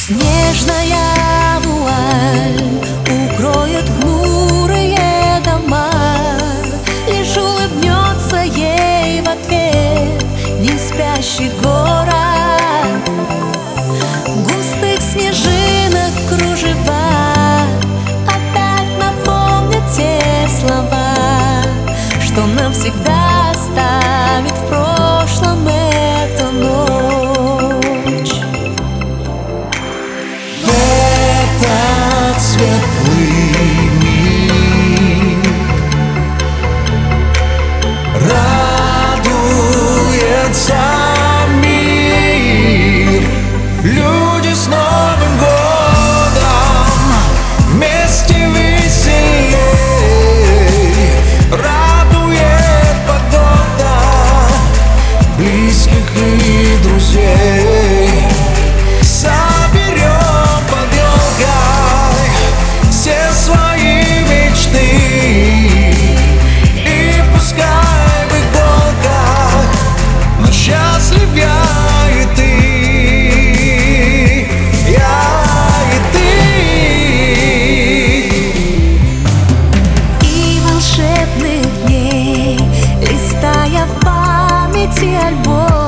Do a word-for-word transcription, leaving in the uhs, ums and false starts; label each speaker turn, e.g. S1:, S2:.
S1: Снежная вуаль укроет хмурые дома, лишь улыбнется ей в ответ не спящий город. Густых снежинок кружева опять напомнят те слова, что навсегда оставит в прошлом эту ночь.
S2: Этот светлый миг радуется мир. Люди с Новым годом вместе веселей. Радует погода близких и друзей. Соберем под елкой все свои мечты, и пускай в иголках, но счастлив я и ты, я и ты.
S1: И волшебных дней, листая в памяти альбом,